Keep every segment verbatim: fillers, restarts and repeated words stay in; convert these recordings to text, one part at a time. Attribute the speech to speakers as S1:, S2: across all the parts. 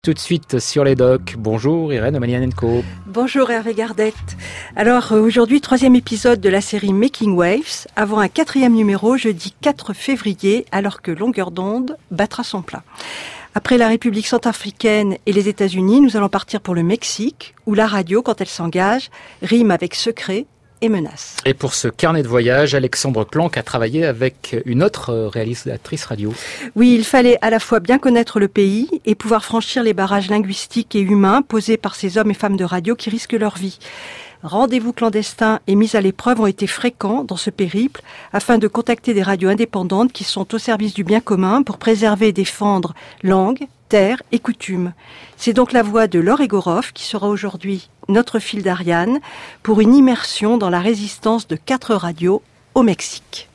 S1: Tout de suite sur les docks. Bonjour Irène Omanianenko.
S2: Bonjour Hervé Gardette. Alors aujourd'hui, troisième épisode de la série Making Waves, avant un quatrième numéro jeudi quatre février, alors que Longueur d'onde battra son plein. Après la République centrafricaine et les États-Unis, nous allons partir pour le Mexique, où la radio, quand elle s'engage, rime avec secret et menace.
S1: Et pour ce carnet de voyage, Alexandre Planck a travaillé avec une autre réalisatrice radio.
S2: Oui, il fallait à la fois bien connaître le pays et pouvoir franchir les barrages linguistiques et humains posés par ces hommes et femmes de radio qui risquent leur vie. Rendez-vous clandestins et mises à l'épreuve ont été fréquents dans ce périple afin de contacter des radios indépendantes qui sont au service du bien commun pour préserver et défendre langue, terre et coutumes. C'est donc la voix de Laure Egorov qui sera aujourd'hui notre fil d'Ariane pour une immersion dans la résistance de quatre radios au Mexique.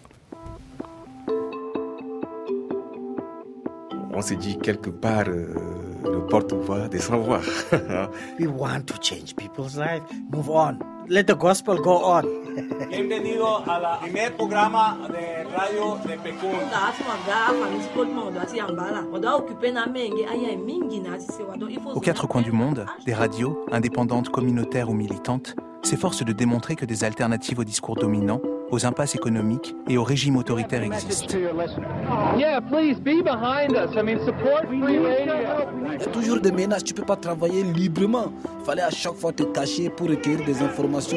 S3: On s'est dit quelque part euh, le porte-voix des sans-voix.
S4: We want to change people's lives. Move on. Let the gospel go on.
S5: Bienvenido a la primer programa de radio de Pekun.
S6: Aux quatre coins du monde, des radios, indépendantes, communautaires ou militantes, s'efforcent de démontrer que des alternatives aux discours dominants, aux impasses économiques et aux régimes autoritaires existent.
S7: Il y a
S4: toujours des menaces, tu ne peux pas travailler librement. Il fallait à chaque fois te cacher pour recueillir des informations.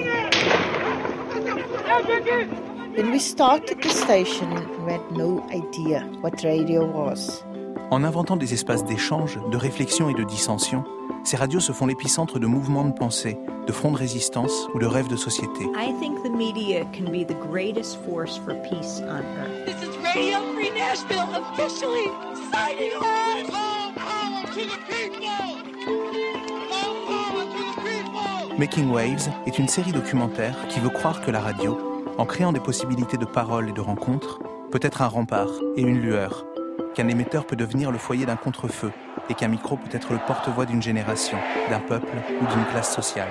S8: When we started the station, we had no idea what radio was.
S6: En inventant des espaces d'échange, de réflexion et de dissension, ces radios se font l'épicentre de mouvements de pensée, de fronts de résistance ou de rêves de société.
S9: I think the media can be the greatest force for peace on earth.
S10: This is Radio Free Nashville officially signing on. Long power to the people. Long power to the people.
S6: Making Waves est une série documentaire qui veut croire que la radio, en créant des possibilités de parole et de rencontres, peut être un rempart et une lueur, qu'un émetteur peut devenir le foyer d'un contre-feu et qu'un micro peut être le porte-voix d'une génération, d'un peuple ou d'une classe sociale.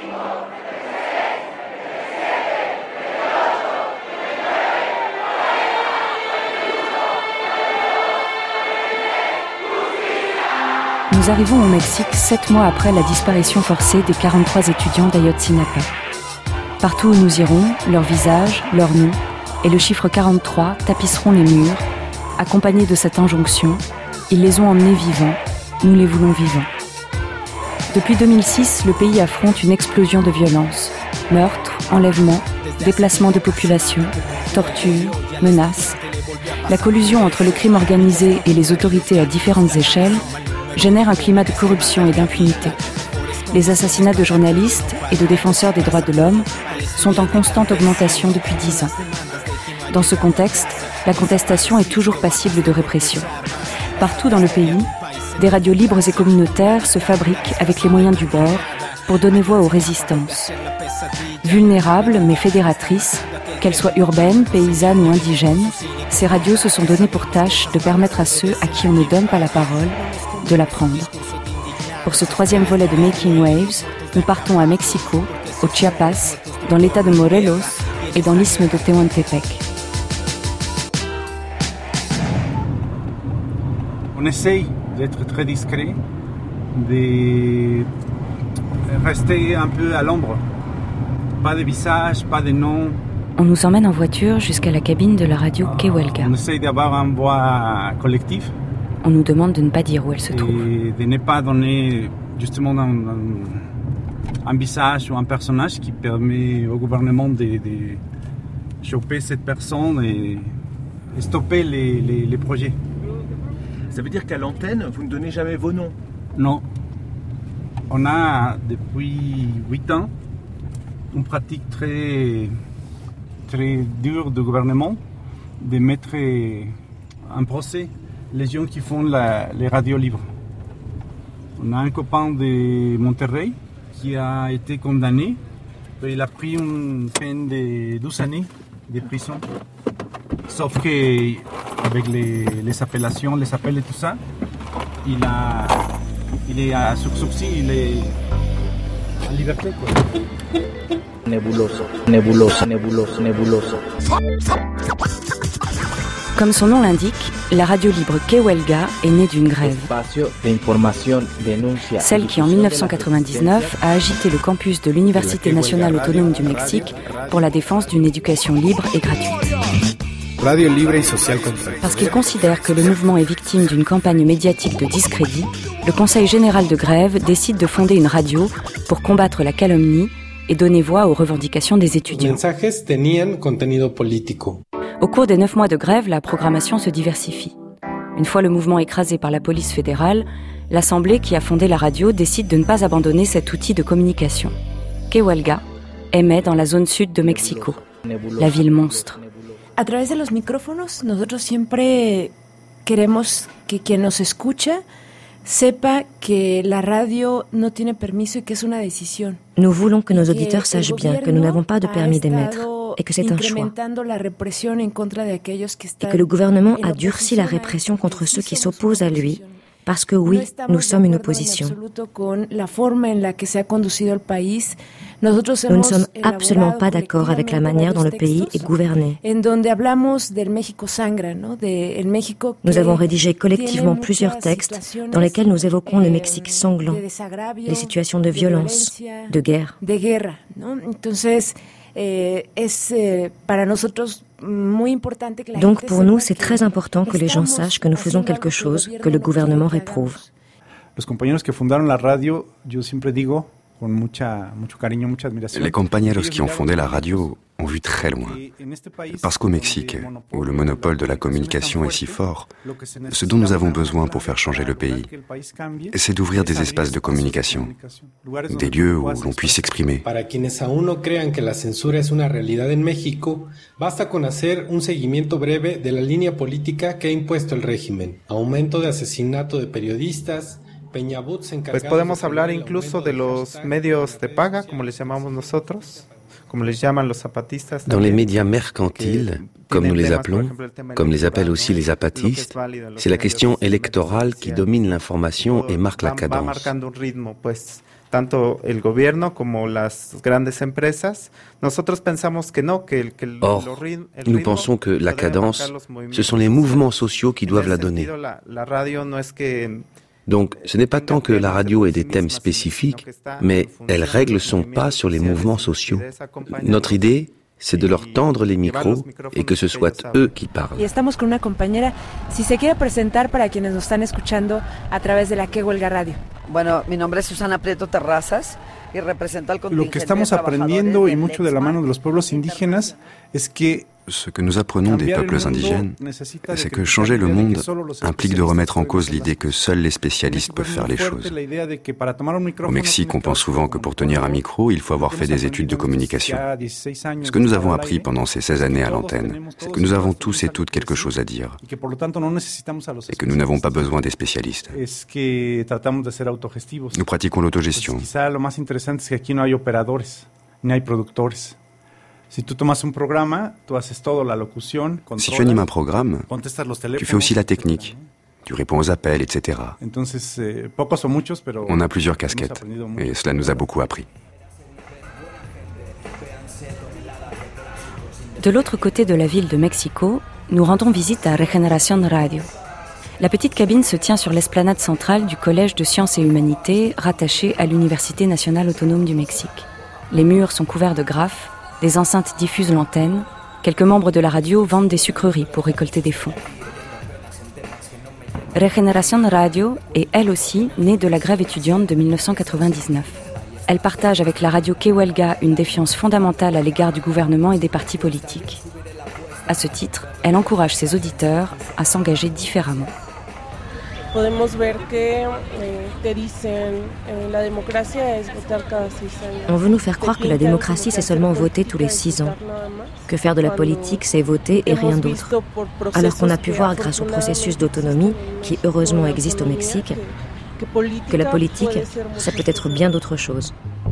S11: Nous arrivons au Mexique sept mois après la disparition forcée des quarante-trois étudiants d'Ayotzinapa. Partout où nous irons, leurs visages, leurs noms et le chiffre quarante-trois tapisseront les murs, accompagnés de cette injonction. Ils les ont emmenés vivants, nous les voulons vivants. Depuis deux mille six, le pays affronte une explosion de violence. Meurtres, enlèvements, déplacements de population, tortures, menaces. La collusion entre le crime organisé et les autorités à différentes échelles génère un climat de corruption et d'impunité. Les assassinats de journalistes et de défenseurs des droits de l'homme sont en constante augmentation depuis dix ans. Dans ce contexte, la contestation est toujours passible de répression. Partout dans le pays, des radios libres et communautaires se fabriquent avec les moyens du bord pour donner voix aux résistances. Vulnérables mais fédératrices, qu'elles soient urbaines, paysannes ou indigènes, ces radios se sont données pour tâche de permettre à ceux à qui on ne donne pas la parole de la prendre. Pour ce troisième volet de Making Waves, nous partons à Mexico, au Chiapas, dans l'état de Morelos et dans l'isthme de Tehuantepec.
S12: On essaye d'être très discret, de rester un peu à l'ombre. Pas de visage, pas de nom.
S11: On nous emmène en voiture jusqu'à la cabine de la radio Kehuelga.
S12: On essaye d'avoir une voix collective.
S11: On nous demande de ne pas dire où elle se trouve.
S12: Et de ne pas donner justement un, un, un visage ou un personnage qui permet au gouvernement de, de choper cette personne et, et stopper les, les, les projets.
S3: Ça veut dire qu'à l'antenne, vous ne donnez jamais vos noms?
S12: Non. On a depuis huit ans une pratique très, très dure du gouvernement de mettre en procès les gens qui font la, les radios libres. On a un copain de Monterrey qui a été condamné. Il a pris une peine de douze années de prison. Sauf qu'avec les, les appellations, les appels et tout ça, il, a, il est à sursourcil, il est en liberté, quoi.
S13: Nebuloso, nebuloso, nebuloso, nebuloso.
S11: Comme son nom l'indique, la radio libre Kehuelga est née d'une grève. Celle qui, en mille neuf cent quatre-vingt-dix-neuf, a agité le campus de l'Université nationale autonome du Mexique pour la défense d'une éducation libre et gratuite. Parce qu'il considère que le mouvement est victime d'une campagne médiatique de discrédit, le Conseil général de grève décide de fonder une radio pour combattre la calomnie et donner voix aux revendications des étudiants. Au cours des neuf mois de grève, la programmation se diversifie. Une fois le mouvement écrasé par la police fédérale, l'Assemblée qui a fondé la radio décide de ne pas abandonner cet outil de communication. Kehuelga émet dans la zone sud de Mexico, la ville monstre.
S7: A través de los micrófonos, nosotros siempre queremos que quien nos escucha sepa que la radio no tiene permiso y que es una decisión.
S13: Nous voulons que nos auditeurs sachent bien que nous n'avons pas de permis d'émettre et que c'est un choix. Et que le gouvernement a durci la répression contre ceux qui s'opposent à lui, parce que oui, nous sommes une opposition. Nous ne sommes absolument pas d'accord avec la manière dont le pays est gouverné. Nous avons rédigé collectivement plusieurs textes dans lesquels nous évoquons le Mexique sanglant, les situations de violence, de guerre. Donc pour nous, c'est très important que les gens sachent que nous faisons quelque chose que le gouvernement réprouve.
S14: Les compañeros qui ont fondé la radio ont vu très loin. Parce qu'au Mexique, où le monopole de la communication est si fort, ce dont nous avons besoin pour faire changer le pays, c'est d'ouvrir des espaces de communication, des lieux où l'on puisse s'exprimer.
S15: Para quienes aún no crean que la censura es una realidad en México, basta con hacer un seguimiento breve de la línea política que ha impuesto el régimen. Aumento de asesinato de periodistas.
S6: Pues podemos hablar incluso de los medios de paga, como les llamamos nosotros, como les llaman los zapatistas.
S16: Dans les médias mercantiles, comme nous les appelons, comme les appellent aussi les zapatistes, c'est la question électorale qui domine l'information et marque la cadence.
S6: Tanto el gobierno como las grandes empresas, nosotros pensamos que no, que el, que el,
S16: Or, nous pensons que la cadence, ce sont les mouvements sociaux qui doivent la donner. Donc, ce n'est pas tant que la radio ait des thèmes spécifiques, mais elle règle son pas sur les mouvements sociaux. Notre idée, c'est de leur tendre les micros et que ce soit eux qui parlent.
S7: Y estamos con una compañera, si se quiere presentar para quienes nos están escuchando a través de la Kehuelga Radio.
S17: Bueno, mi nombre es Susana Prieto Terrazas y represento al contingente.
S12: Lo que estamos aprendiendo y mucho de la mano de los pueblos indígenas es que
S14: Ce que nous apprenons des peuples indigènes, c'est que changer le monde implique de remettre en cause l'idée que seuls les spécialistes peuvent faire les choses. Au Mexique, on pense souvent que pour tenir un micro, il faut avoir fait des études de communication. Ce que nous avons appris pendant ces seize années à l'antenne, c'est que nous avons tous et toutes quelque chose à dire et que nous n'avons pas besoin des spécialistes. Nous pratiquons l'autogestion. Si tu animes un programme, tu fais aussi la technique. Tu réponds aux appels, et cetera. On a plusieurs casquettes et cela nous a beaucoup appris.
S11: De l'autre côté de la ville de Mexico, nous rendons visite à Regeneración Radio. La petite cabine se tient sur l'esplanade centrale du Collège de Sciences et Humanités rattaché à l'Université nationale autonome du Mexique. Les murs sont couverts de graphes. Des enceintes diffusent l'antenne. Quelques membres de la radio vendent des sucreries pour récolter des fonds. Regeneración Radio est elle aussi née de la grève étudiante de mille neuf cent quatre-vingt-dix-neuf. Elle partage avec la radio Kehuelga une défiance fondamentale à l'égard du gouvernement et des partis politiques. À ce titre, elle encourage ses auditeurs à s'engager différemment.
S18: Podemos ver que eh, te dicen eh, la démocratie es votar cada seis años.
S13: On veut nous faire croire que la démocratie c'est seulement voter tous les six ans, que faire de la politique c'est voter et rien d'autre. Alors qu'on a pu voir grâce au processus d'autonomie qui heureusement existe au Mexique, que la politique ça peut être bien d'autres choses.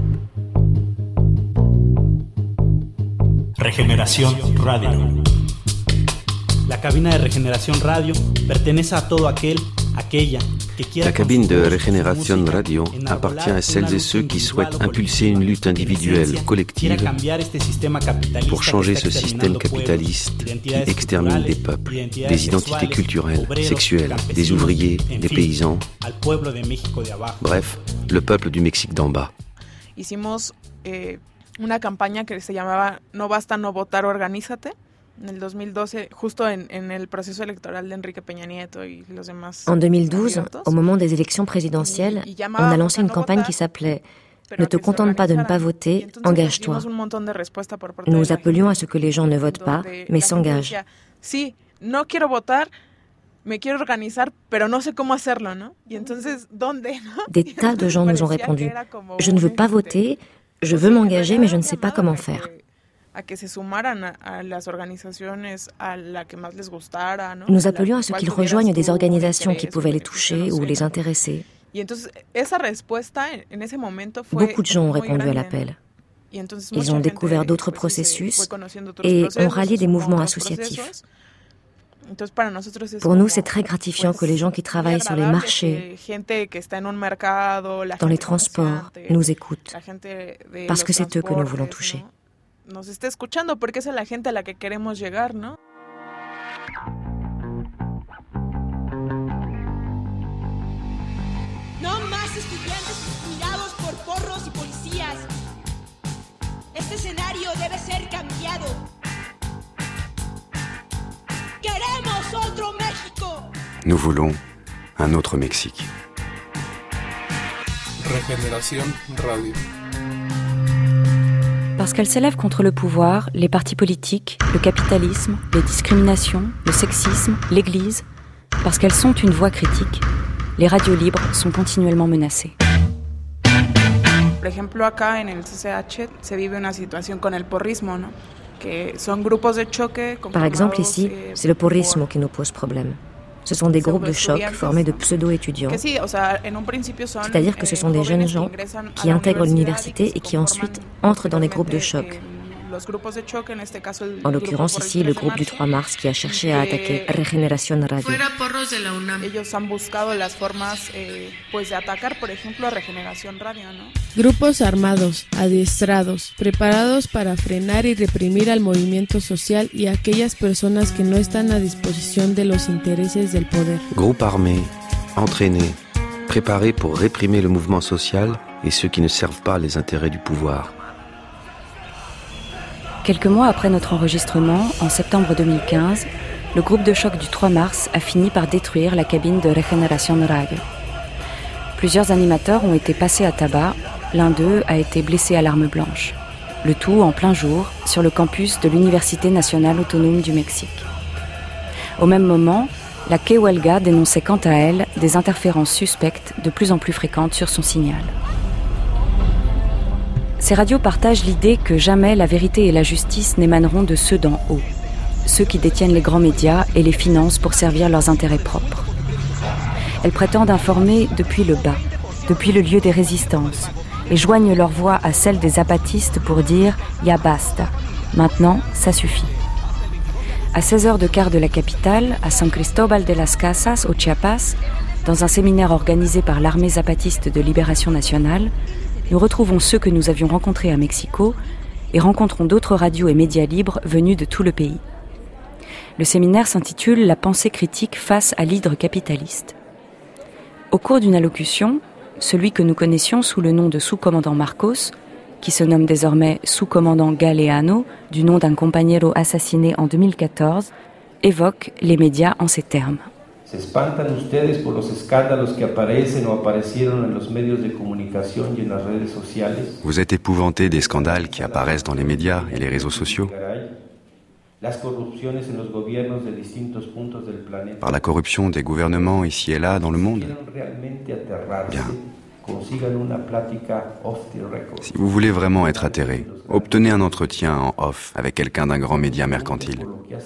S19: Regeneración Radio. La cabina de Regeneración Radio pertenece a todo aquel, aquella
S16: La cabine de Regeneración Radio appartient à celles et ceux qui souhaitent impulser une lutte individuelle, collective, pour changer ce système capitaliste qui extermine des peuples, des identités culturelles, sexuelles, des ouvriers, des paysans, bref, le peuple du Mexique d'en bas.
S19: Hicimos eh, una campaña que se llamaba No basta no votar, organízate. En deux mille douze, justo en, en el proceso electoral de Enrique Peña Nieto y los demás.
S13: En deux mille douze, au moment des élections présidentielles, on a lancé une campagne qui s'appelait « Ne te contente pas de ne pas voter, engage-toi ». Nous appelions à ce que les gens ne votent pas, mais s'engagent.
S19: Si, no quiero votar, me quiero organizar, pero no sé cómo hacerlo, ¿no? Y entonces, ¿dónde?
S13: Des tas de gens nous ont répondu « Je ne veux pas voter, je veux m'engager, mais je ne sais pas comment faire ». Nous appelions à ce qu'ils rejoignent des organisations qui pouvaient les toucher ou les intéresser. Beaucoup de gens ont répondu à l'appel. Ils ont découvert d'autres processus et ont rallié des mouvements associatifs. Pour nous, c'est très gratifiant que les gens qui travaillent sur les marchés, dans les transports, nous écoutent, parce que c'est eux que nous voulons toucher.
S19: Nos está escuchando porque es a la gente a la que queremos llegar, ¿no?
S10: No más estudiantes mirados por porros y policías. Este escenario debe ser cambiado. Queremos otro México.
S14: Nous voulons un autre Mexique.
S15: Regeneración Radio.
S11: Parce qu'elles s'élèvent contre le pouvoir, les partis politiques, le capitalisme, les discriminations, le sexisme, l'Église, parce qu'elles sont une voix critique, les radios libres sont continuellement menacées.
S19: Por ejemplo, acá en el C C H se vive una situación con el porrismo, ¿no? Que son grupos de choque.
S13: Par exemple, ici, c'est le porrismo qui nous pose problème. Ce sont des groupes de choc formés de pseudo-étudiants. C'est-à-dire que ce sont des jeunes gens qui intègrent l'université et qui ensuite entrent dans les groupes de choc. En l'occurrence ici, le groupe du trois mars qui a cherché à attaquer Regeneración Radio.
S19: Ellos han buscado las formas eh, pues de atacar, por ejemplo, a Regeneración Radio, ¿no?
S18: Grupos armados, adiestrados, preparados para frenar y reprimir al movimiento social y a aquellas personas que no están a disposición de los intereses del poder.
S16: Groupes armés, entraînés, préparés pour réprimer le mouvement social et ceux qui ne servent pas les intérêts du pouvoir.
S11: Quelques mois après notre enregistrement, en septembre deux mille quinze, le groupe de choc du trois mars a fini par détruire la cabine de Regeneración Radio. Plusieurs animateurs ont été passés à tabac, l'un d'eux a été blessé à l'arme blanche. Le tout en plein jour, sur le campus de l'Université nationale autonome du Mexique. Au même moment, la Que Huelga dénonçait quant à elle des interférences suspectes de plus en plus fréquentes sur son signal. Ces radios partagent l'idée que jamais la vérité et la justice n'émaneront de ceux d'en haut, ceux qui détiennent les grands médias et les financent pour servir leurs intérêts propres. Elles prétendent informer depuis le bas, depuis le lieu des résistances, et joignent leur voix à celle des zapatistes pour dire « Ya basta », maintenant ça suffit. À seize heures de quart de la capitale, à San Cristóbal de las Casas, au Chiapas, dans un séminaire organisé par l'armée zapatiste de libération nationale, nous retrouvons ceux que nous avions rencontrés à Mexico et rencontrons d'autres radios et médias libres venus de tout le pays. Le séminaire s'intitule « La pensée critique face à l'hydre capitaliste ». Au cours d'une allocution, celui que nous connaissions sous le nom de sous-commandant Marcos, qui se nomme désormais sous-commandant Galeano, du nom d'un compañero assassiné en deux mille quatorze, évoque les médias en ces termes.
S20: Se espantan ustedes por los escándalos que aparecen o aparecieron en los medios de comunicación y en las redes sociales.
S14: Vous êtes épouvantés des scandales qui apparaissent dans les médias et les réseaux sociaux.
S20: Las corrupciones en los gobiernos de distintos puntos del planeta.
S14: Par la corruption des gouvernements ici et là dans le monde. Bien. Si vous voulez vraiment être atterré, obtenez un entretien en off avec quelqu'un d'un grand média mercantile.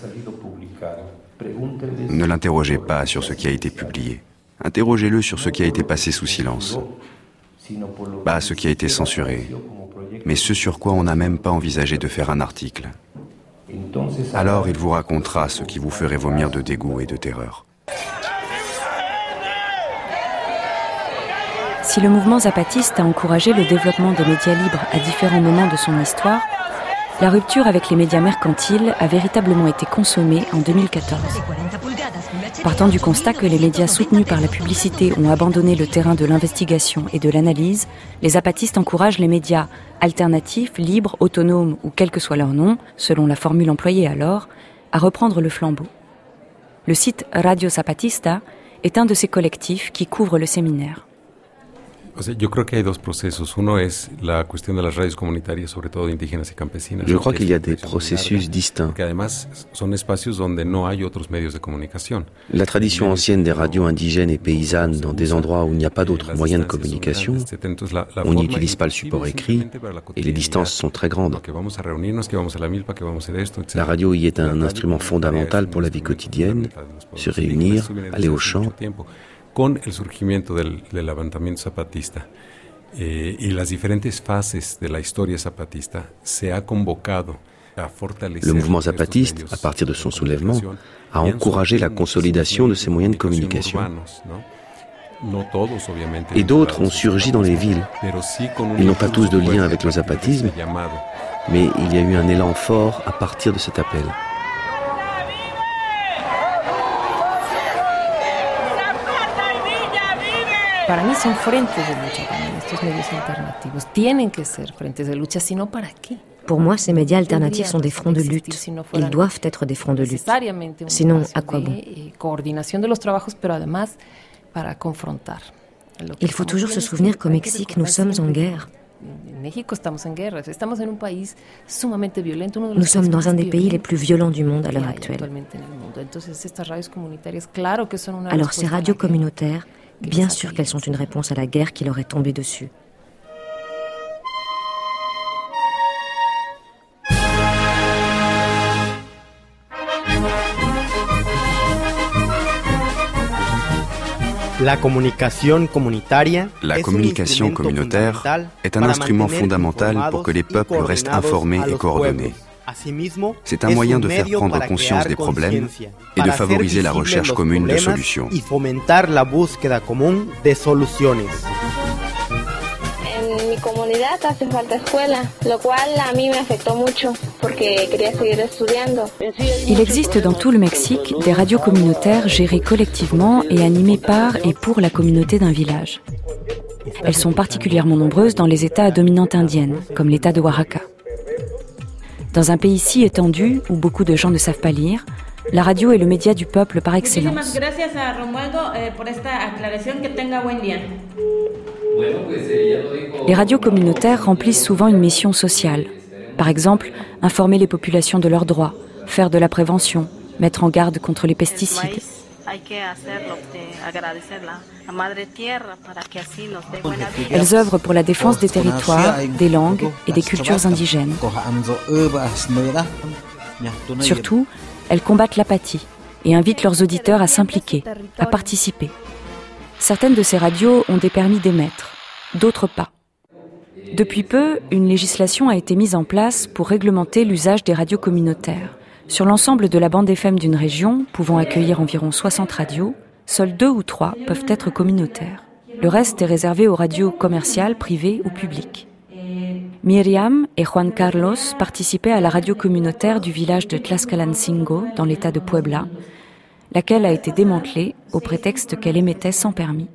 S14: Ne l'interrogez pas sur ce qui a été publié. Interrogez-le sur ce qui a été passé sous silence. Pas ce qui a été censuré, mais ce sur quoi on n'a même pas envisagé de faire un article. Alors il vous racontera ce qui vous ferait vomir de dégoût et de terreur.
S11: Si le mouvement zapatiste a encouragé le développement des médias libres à différents moments de son histoire, la rupture avec les médias mercantiles a véritablement été consommée en deux mille quatorze. Partant du constat que les médias soutenus par la publicité ont abandonné le terrain de l'investigation et de l'analyse, les zapatistes encouragent les médias alternatifs, libres, autonomes ou quel que soit leur nom, selon la formule employée alors, à reprendre le flambeau. Le site Radio Zapatista est un de ces collectifs qui couvre le séminaire.
S21: Je crois qu'il y a des processus distincts.
S16: La tradition ancienne des radios indigènes et paysannes dans des endroits où il n'y a pas d'autres moyens de communication, on n'y utilise pas le support écrit et les distances sont très grandes. La radio y est un instrument fondamental pour la vie quotidienne, se réunir, aller au champ.
S21: Con el surgimiento del, del levantamiento zapatista eh, y las diferentes fases de la historia zapatista, se ha convocado a fortalecer.
S16: Le mouvement zapatiste, à partir de son soulèvement, a encouragé la consolidation de ces moyens de communication. Et d'autres ont surgi dans les villes. Ils n'ont pas tous de lien avec le zapatisme, mais il y a eu un élan fort à partir de cet appel.
S7: Para mí son frentes de lucha también, estos medios alternativos. Tienen que ser frentes de lucha, sinon para qué?
S13: Pour moi, ces médias alternatifs sont des fronts de lutte. Ils doivent être des fronts de lutte. Sinon, à quoi bon? Il faut toujours se souvenir qu'au Mexique, nous sommes en guerre. Nous sommes dans un des pays les plus violents du monde à l'heure actuelle. Alors ces radios communautaires, bien sûr qu'elles sont une réponse à la guerre qui leur est tombée dessus.
S21: La communication communautaire est un instrument fondamental pour que les peuples restent informés et coordonnés. C'est un moyen de faire prendre conscience des problèmes et de favoriser la recherche commune de solutions.
S22: Mi comunidad hace falta escuela, lo cual a mí me afectó mucho porque quería seguir estudiando.
S11: Il existe dans tout le Mexique des radios communautaires gérées collectivement et animées par et pour la communauté d'un village. Elles sont particulièrement nombreuses dans les États à dominante indienne, comme l'État de Oaxaca. Dans un pays si étendu où beaucoup de gens ne savent pas lire, la radio est le média du peuple par excellence. Les radios communautaires remplissent souvent une mission sociale. Par exemple, informer les populations de leurs droits, faire de la prévention, mettre en garde contre les pesticides. Elles œuvrent pour la défense des territoires, des langues et des cultures indigènes. Surtout, elles combattent l'apathie et invitent leurs auditeurs à s'impliquer, à participer. Certaines de ces radios ont des permis d'émettre, d'autres pas. Depuis peu, une législation a été mise en place pour réglementer l'usage des radios communautaires. Sur l'ensemble de la bande F M d'une région, pouvant accueillir environ soixante radios, seuls deux ou trois peuvent être communautaires. Le reste est réservé aux radios commerciales, privées ou publiques. Miriam et Juan Carlos participaient à la radio communautaire du village de Tlaxcalancingo, dans l'état de Puebla, laquelle a été démantelée au prétexte qu'elle émettait sans permis.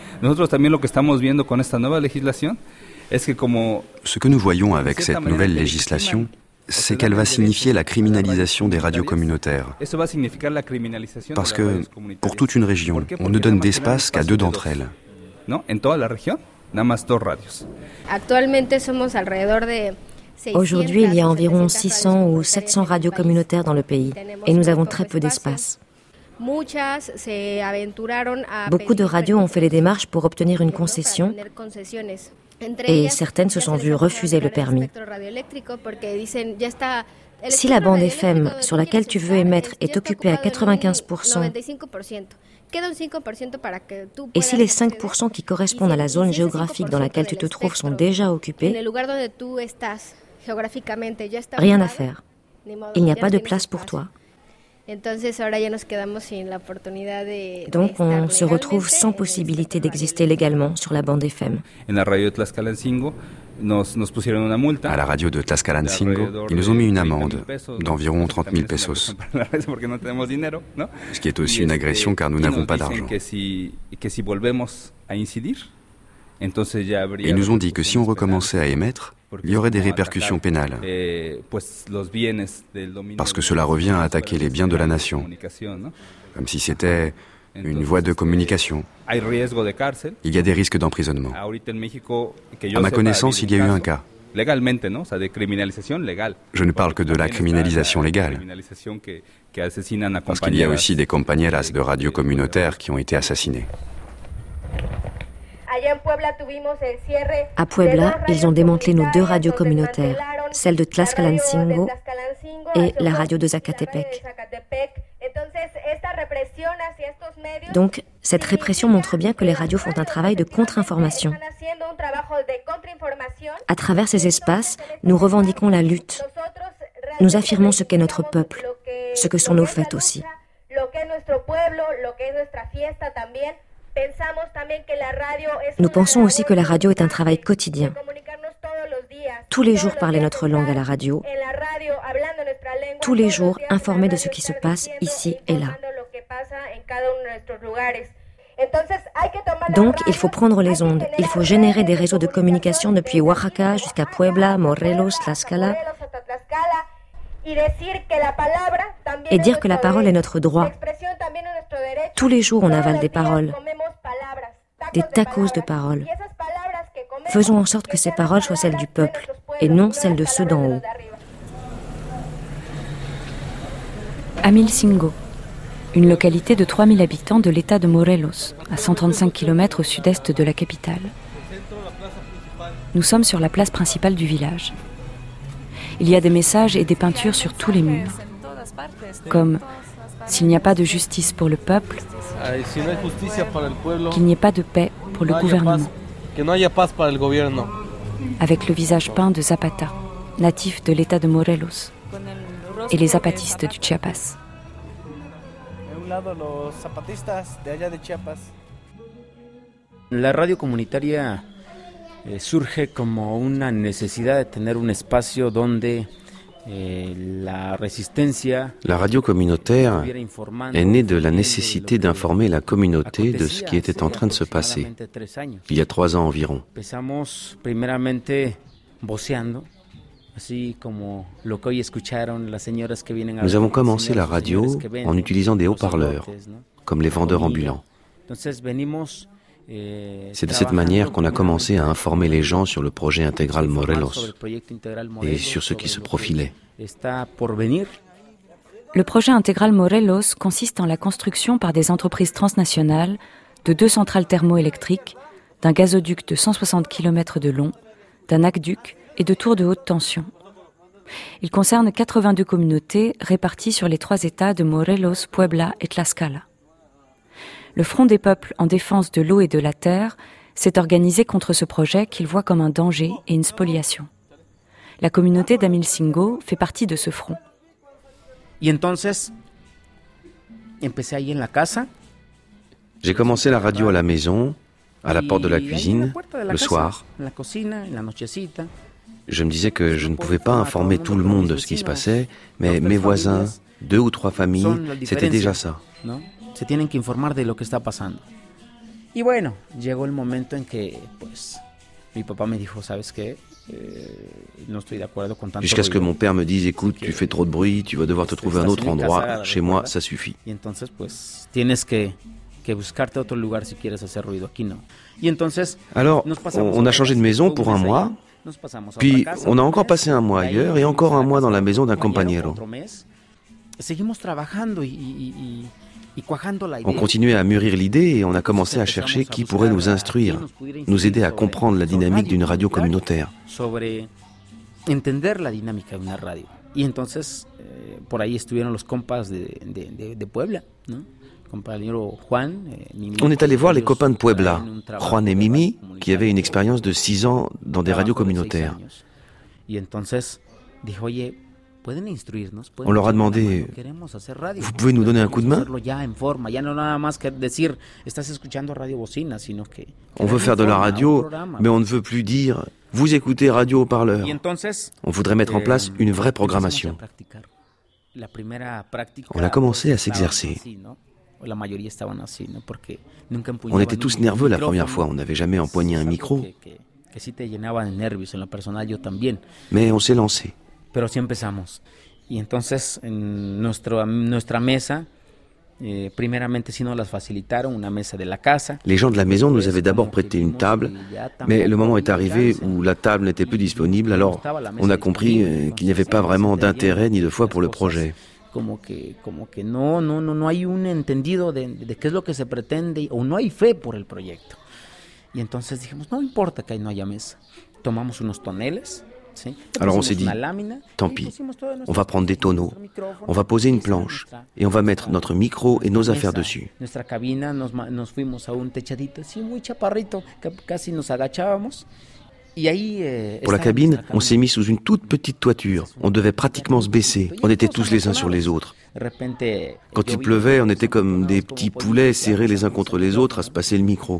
S14: Ce que nous voyons avec cette nouvelle législation, c'est qu'elle va signifier la criminalisation des radios communautaires. Parce que, pour toute une région, on ne donne d'espace qu'à deux d'entre elles.
S13: Aujourd'hui, il y a environ six cents ou sept cents radios communautaires dans le pays, et nous avons très peu d'espace. Beaucoup de radios ont fait les démarches pour obtenir une concession, et certaines se sont vues refuser le permis. Si la bande F M sur laquelle tu veux émettre est occupée à quatre-vingt-quinze pour cent, et si les cinq pour cent qui correspondent à la zone géographique dans laquelle tu te trouves sont déjà occupés, rien à faire. Il n'y a pas de place pour toi. Donc on se retrouve sans possibilité d'exister légalement sur la bande F M.
S14: À la radio de Tlaxcalancingo, ils nous ont mis une amende d'environ trente mille pesos. Ce qui est aussi une agression car nous n'avons pas d'argent. Et ils nous ont dit que si on recommençait à émettre, il y aurait des répercussions pénales. Parce que cela revient à attaquer les biens de la nation, comme si c'était une voie de communication. Il y a des risques d'emprisonnement. À ma connaissance, il y a eu un cas. Je ne parle que de la criminalisation légale. Parce qu'il y a aussi des compañeras de radio communautaires qui ont été assassinées.
S13: À Puebla, ils ont démantelé nos deux radios communautaires, celle de Tlaxcalancingo et la radio de Zacatepec. Donc, cette répression montre bien que les radios font un travail de contre-information. À travers ces espaces, nous revendiquons la lutte. Nous affirmons ce qu'est notre peuple, ce que sont nos fêtes aussi. Nous pensons aussi que la radio est un travail quotidien. Tous les jours parler notre langue à la radio, tous les jours informer de ce qui se passe ici et là. Donc, il faut prendre les ondes, il faut générer des réseaux de communication depuis Oaxaca jusqu'à Puebla, Morelos, Tlaxcala, et dire que la parole est notre droit. Tous les jours, on avale des paroles, des tacos de paroles. Faisons en sorte que ces paroles soient celles du peuple, et non celles de ceux d'en haut.
S11: Amilcingo, une localité de trois mille habitants de l'état de Morelos, à cent trente-cinq kilomètres au sud-est de la capitale. Nous sommes sur la place principale du village. Il y a des messages et des peintures sur tous les murs, comme « S'il n'y a pas de justice pour le peuple, qu'il n'y ait pas de paix pour le gouvernement », avec le visage peint de Zapata, natif de l'état de Morelos, et les zapatistes du Chiapas.
S1: La radio comunitaria eh, surge como una necesidad de tener un espacio donde eh, la resistencia.
S16: La radio communautaire est née de la nécessité d'informer la communauté de ce qui était en train de se passer il y a trois ans environ.
S1: Empezamos primeramente voceando.
S16: Nous avons commencé la radio en utilisant des haut-parleurs, comme les vendeurs ambulants. C'est de cette manière qu'on a commencé à informer les gens sur le projet intégral Morelos et sur ce qui se profilait.
S11: Le projet intégral Morelos consiste en la construction par des entreprises transnationales de deux centrales thermoélectriques, d'un gazoduc de cent soixante kilomètres de long, d'un aqueduc et de tours de haute tension. Il concerne quatre-vingt-deux communautés réparties sur les trois États de Morelos, Puebla et Tlaxcala. Le Front des peuples en défense de l'eau et de la terre s'est organisé contre ce projet qu'il voit comme un danger et une spoliation. La communauté d'Amilcingo fait partie de ce front.
S1: J'ai
S16: commencé la radio à la maison, à la porte de la cuisine, le soir. Je me disais que je ne pouvais pas informer tout le monde de ce qui se passait, mais mes voisins, deux ou trois familles, c'était déjà ça. Jusqu'à ce que mon père me dise, écoute, tu fais trop de bruit, tu vas devoir te trouver un autre endroit, chez moi, ça suffit. Alors, on a changé de maison pour un mois, puis on a encore passé un mois ailleurs et encore un mois dans la maison d'un compañero. On continuait à mûrir l'idée et on a commencé à chercher qui pourrait nous instruire, nous aider à comprendre la dynamique d'une radio communautaire. On est allé voir les copains de Puebla, Juan et Mimi, qui avaient une expérience de six ans dans des radios communautaires.
S21: On leur a demandé, vous pouvez nous donner un coup de main? On veut faire de la radio, mais on ne veut plus dire, vous écoutez radio au parleur. On voudrait mettre en place une vraie programmation. On a commencé à s'exercer. On était tous nerveux la première fois, on n'avait jamais empoigné un micro. Mais on s'est lancé.
S1: Pero sí empezamos. Y entonces en nuestro, nuestra mesa, eh, primeramente sí nos las facilitaron, una mesa de la casa.
S21: Les gens de la maison nous avaient d'abord prêté une table, mais le moment est arrivé où la table n'était plus disponible, alors on a compris euh, qu'il n'y avait pas vraiment d'intérêt ni de foi pour le projet.
S1: Como que, como que no, no, no, no hay un entendido de, de qué es lo que se pretende, o no hay fe por el proyecto. Y entonces dijimos, no importa que no haya mesa. Tomamos unos toneles.
S21: Alors on s'est dit, tant pis, on va prendre des tonneaux, on va poser une planche et on va mettre notre micro et nos affaires dessus. Pour la cabine, on s'est mis sous une toute petite toiture, on devait pratiquement se baisser, on était tous les uns sur les autres. Quand il pleuvait, on était comme des petits poulets serrés les uns contre les autres à se passer le micro.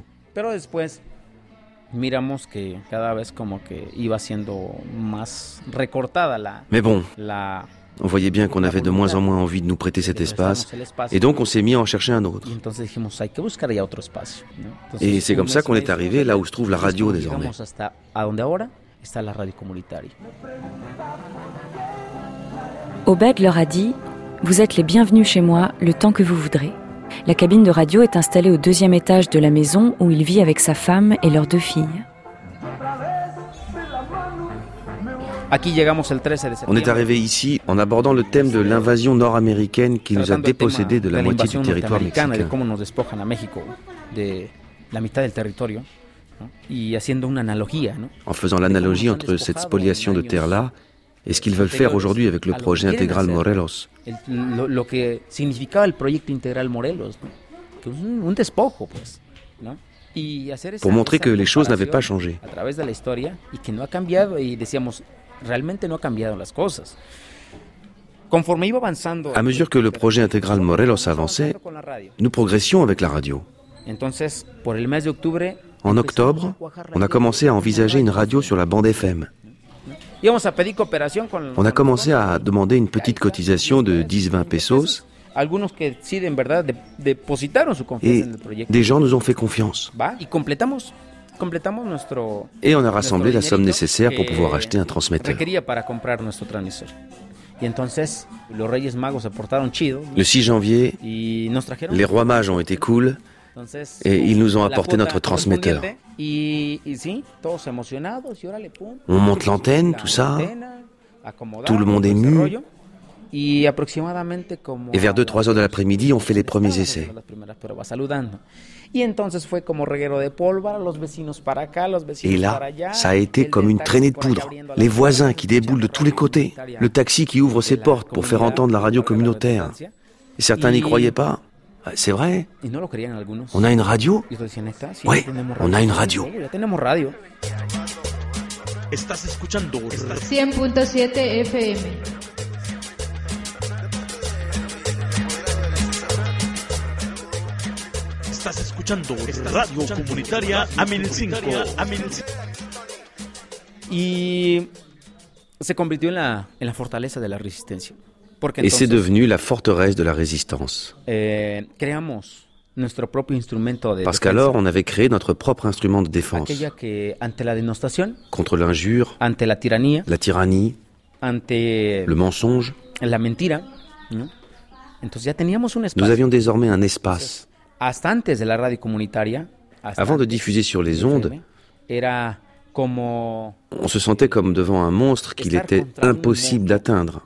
S1: Miramos que cada vez como que iba siendo más recortada la,
S21: Mais bon,
S1: la,
S21: on voyait bien qu'on avait de moins en moins envie de nous prêter cet espace, et donc on s'est mis à en chercher un autre. Et c'est comme ça qu'on est arrivé là où se trouve la radio désormais.
S11: Obed leur a dit « Vous êtes les bienvenus chez moi le temps que vous voudrez ». La cabine de radio est installée au deuxième étage de la maison où il vit avec sa femme et leurs deux filles.
S21: On est arrivé ici en abordant le thème de l'invasion nord-américaine qui nous a dépossédés de la moitié du territoire mexicain. En faisant l'analogie entre cette spoliation de terre-là et ce qu'ils veulent faire aujourd'hui avec le projet intégral Morelos.
S1: Lo que significaba el proyecto integral Morelos, que es un despojo, pues, ¿no? Y hacer
S21: pour montrer que les choses n'avaient pas changé.
S1: A través de la historia y que no ha cambiado y decíamos realmente no ha cambiado las cosas. Conforme iba avanzando.
S21: À mesure que le projet intégral Morelos avançait, nous progressions avec la radio.
S1: Entonces, por el mes de octubre,
S21: en octobre, on a commencé à envisager une radio sur la bande F M. On a commencé à demander une petite cotisation de dix à vingt pesos. Et des gens nous ont fait confiance. Et on a rassemblé la somme nécessaire pour pouvoir acheter un transmetteur. Le six janvier, les rois mages ont été cool. Et ils nous ont apporté notre transmetteur. On monte l'antenne, tout ça. Tout le monde est ému. Et vers deux trois heures de l'après-midi, on fait les premiers essais. Et là, ça a été comme une traînée de poudre. Les voisins qui déboulent de tous les côtés. Le taxi qui ouvre ses portes pour faire entendre la radio communautaire. Et certains n'y croyaient pas. C'est vrai. On a une radio? Oui, on a une radio.
S2: cien punto siete F M.
S5: Estás escuchando Radio Comunitaria A mil cinco.
S1: Y se convirtió en la, en la fortaleza de la resistencia.
S21: Et c'est devenu la forteresse de la résistance.
S1: Eh,
S21: Parce qu'alors, on avait créé notre propre instrument de défense.
S1: Que, ante la
S21: contre l'injure,
S1: la tyrannie,
S21: la tyrannie
S1: ante
S21: le mensonge,
S1: la mentira, ¿no? Entonces ya teníamos un
S21: nous avions désormais un espace.
S1: Hasta antes de la radio comunitaria,
S21: avant de diffuser sur les ondes,
S1: era como
S21: on se sentait comme devant un monstre qu'il était impossible d'atteindre.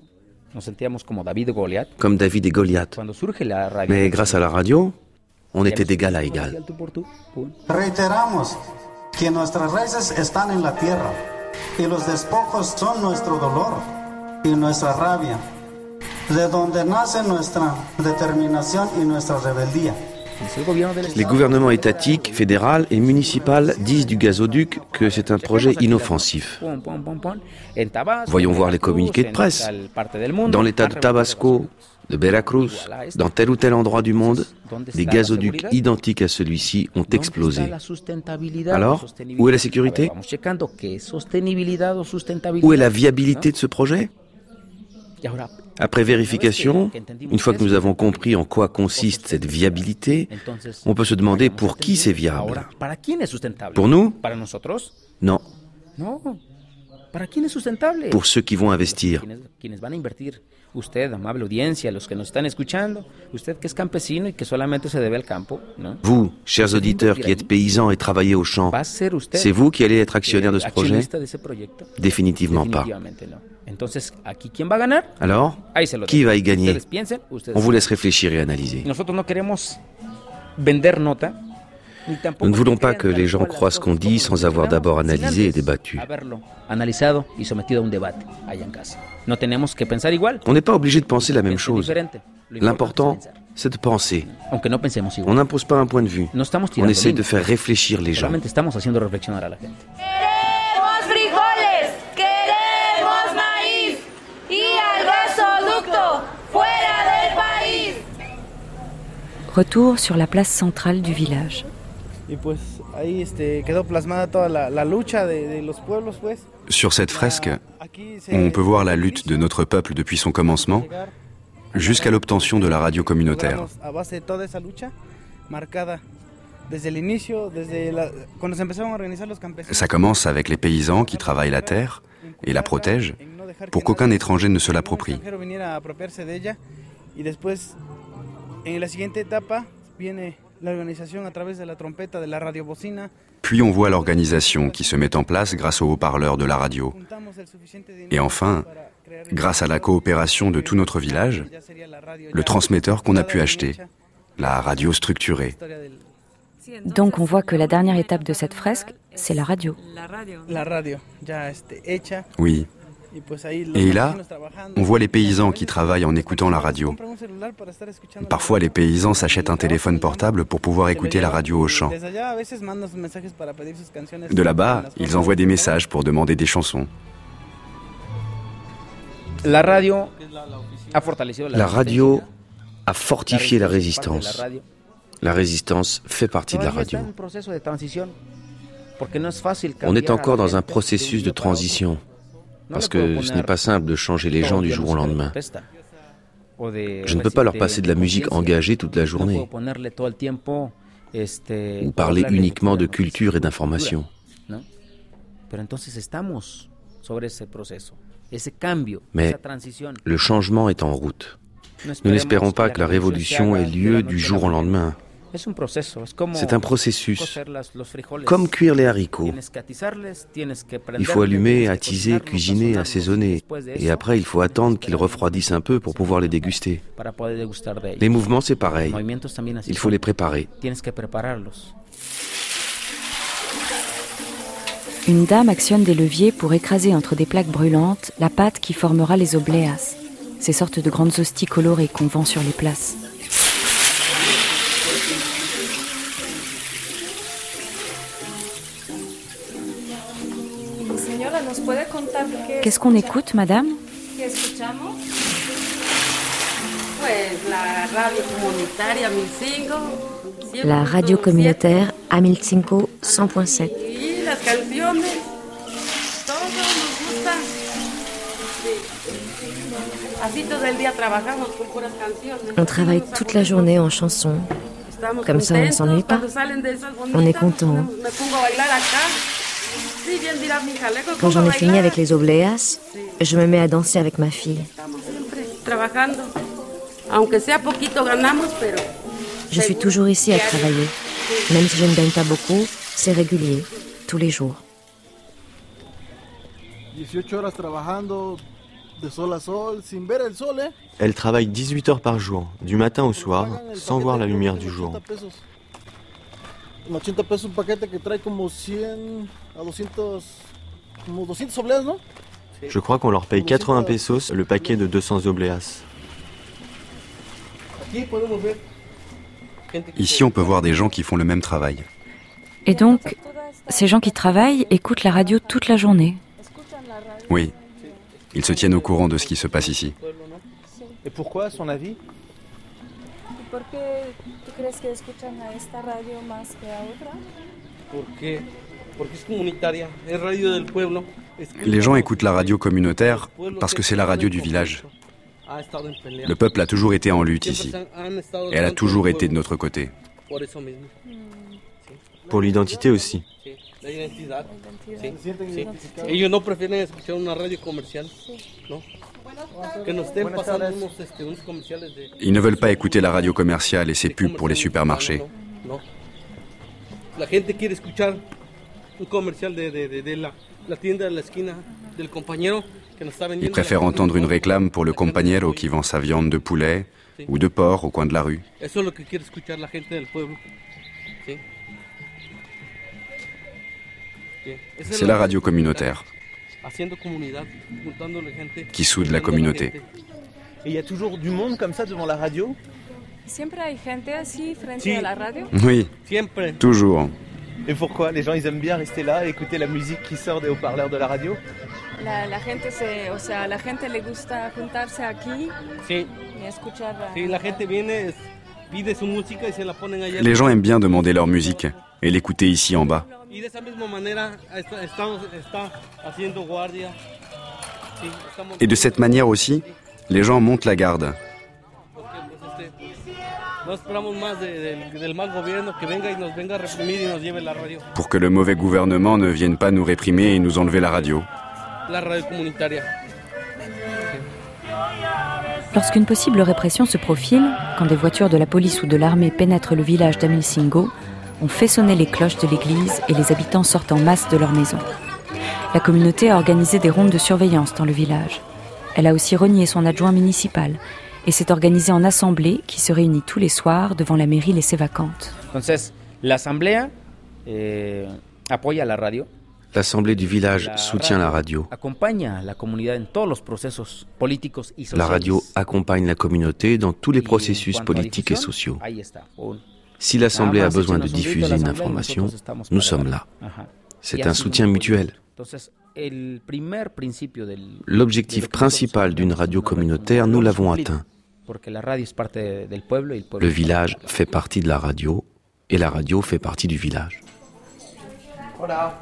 S21: Comme David et Goliath. Mais grâce à la radio, on était d'égal à égal.
S23: Reiteramos que nuestras raíces están en la tierra y los despojos son nuestro dolor y nuestra rabia, de donde nace nuestra determinación y nuestra rebeldía.
S21: Les gouvernements étatiques, fédéral et municipal disent du gazoduc que c'est un projet inoffensif. Voyons voir les communiqués de presse. Dans l'état de Tabasco, de Veracruz, dans tel ou tel endroit du monde, des gazoducs identiques à celui-ci ont explosé. Alors, où est la sécurité? Où est la viabilité de ce projet? Après vérification, une fois que nous avons compris en quoi consiste cette viabilité, on peut se demander pour qui c'est viable. Pour nous? Non. Pour ceux qui vont investir. Vous, chers auditeurs qui êtes paysans et travaillez au champ, c'est vous qui allez être actionnaire de ce projet? Définitivement pas. Alors, qui va y gagner? On vous laisse réfléchir et analyser. Nous ne voulons pas que les gens croient ce qu'on dit sans avoir d'abord analysé et débattu. On n'est pas obligé de penser la même chose. L'important, c'est de penser. On n'impose pas un point de vue. On essaie de faire réfléchir les gens.
S11: Retour sur la place centrale du village.
S14: Sur cette fresque, on peut voir la lutte de notre peuple depuis son commencement jusqu'à l'obtention de la radio communautaire. Ça commence avec les paysans qui travaillent la terre et la protègent pour qu'aucun étranger ne se l'approprie. Puis on voit l'organisation qui se met en place grâce aux haut-parleurs de la radio. Et enfin, grâce à la coopération de tout notre village, le transmetteur qu'on a pu acheter, la radio structurée.
S11: Donc on voit que la dernière étape de cette fresque, c'est la radio.
S14: Oui. Et là, on voit les paysans qui travaillent en écoutant la radio. Parfois, les paysans s'achètent un téléphone portable pour pouvoir écouter la radio au champ. De là-bas, ils envoient des messages pour demander des chansons.
S21: La radio a fortifié la résistance. La résistance fait partie de la radio. On est encore dans un processus de transition. Parce que ce n'est pas simple de changer les gens du jour au lendemain. Je ne peux pas leur passer de la musique engagée toute la journée, ou parler uniquement de culture et d'information. Mais le changement est en route. Nous n'espérons pas que la révolution ait lieu du jour au lendemain. C'est un processus, comme cuire les haricots. Il faut allumer, attiser, cuisiner, assaisonner. Et après, il faut attendre qu'ils refroidissent un peu pour pouvoir les déguster. Les mouvements, c'est pareil. Il faut les préparer.
S11: Une dame actionne des leviers pour écraser entre des plaques brûlantes la pâte qui formera les obleas, ces sortes de grandes hosties colorées qu'on vend sur les places. Qu'est-ce qu'on écoute, madame?
S13: La radio communautaire A mille cinq cent point sept. On travaille toute la journée en chansons. Comme ça, on ne s'ennuie pas. On est content. Quand j'en ai fini avec les obleas, je me mets à danser avec ma fille. Je suis toujours ici à travailler. Même si je ne gagne pas beaucoup, c'est régulier, tous les jours.
S4: Elle travaille dix-huit heures par jour, du matin au soir, sans voir la lumière du jour. Je crois qu'on leur paye quatre-vingts pesos le paquet de deux cents obleas.
S14: Ici, on peut voir des gens qui font le même travail.
S11: Et donc, ces gens qui travaillent écoutent la radio toute la journée.
S14: Oui, ils se tiennent au courant de ce qui se passe ici.
S6: Et pourquoi, à son avis?
S14: Les gens écoutent la radio communautaire parce que c'est la radio du village. Le peuple a toujours été en lutte ici. Et elle a toujours été de notre côté.
S4: Pour l'identité aussi.
S14: Ils ne veulent pas écouter la radio commerciale et ses pubs pour les supermarchés. Ils préfèrent entendre une réclame pour le compañero qui vend sa viande de poulet ou de porc au coin de la rue. C'est la radio communautaire qui soude la communauté.
S6: Et il y a toujours du monde comme ça devant la radio?
S14: Oui, toujours.
S6: Et pourquoi? Les gens, ils aiment bien rester là et écouter la musique qui sort des haut-parleurs de la radio?
S3: La, la gente se, o sea, la gente le gusta juntarse aquí
S20: sí.
S3: y escuchar la,
S20: sí, la gente viene, pide su música y se la ponen allá.
S14: Les gens aiment bien demander leur musique et l'écouter ici en bas.
S20: Y de esa misma manera estamos está haciendo guardia. Sí, estamos...
S14: Et de cette manière aussi, les gens montent la garde. Pour que le mauvais gouvernement ne vienne pas nous réprimer et nous enlever la radio.
S11: Lorsqu'une possible répression se profile, quand des voitures de la police ou de l'armée pénètrent le village d'Amilcingo, on fait sonner les cloches de l'église et les habitants sortent en masse de leur maison. La communauté a organisé des rondes de surveillance dans le village. Elle a aussi renié son adjoint municipal et s'est organisée en assemblée qui se réunit tous les soirs devant la mairie laissée vacante.
S1: Entonces, l'assemblée eh, apoya la radio.
S21: L'Assemblée du village soutient la radio. La radio accompagne la communauté dans tous les processus politiques et sociaux. Si l'Assemblée a besoin de diffuser une information, nous sommes là. C'est un soutien mutuel. L'objectif principal d'une radio communautaire, nous l'avons atteint. Le village fait partie de la radio et la radio fait partie du village.
S10: Hola.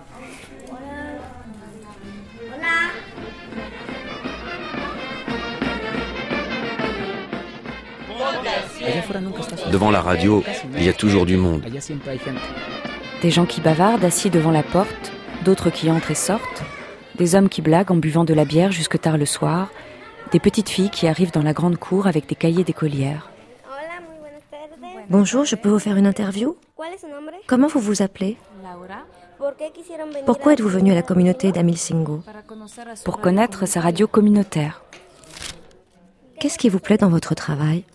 S21: Devant la radio, il y a toujours du monde.
S11: Des gens qui bavardent assis devant la porte, d'autres qui entrent et sortent, des hommes qui blaguent en buvant de la bière jusque tard le soir, des petites filles qui arrivent dans la grande cour avec des cahiers d'écolières.
S13: Bonjour, je peux vous faire une interview? Comment vous vous appelez? Pourquoi êtes-vous venu à la communauté d'Amilcingo?
S11: Pour connaître sa radio communautaire.
S13: Qu'est-ce qui vous plaît dans votre travail?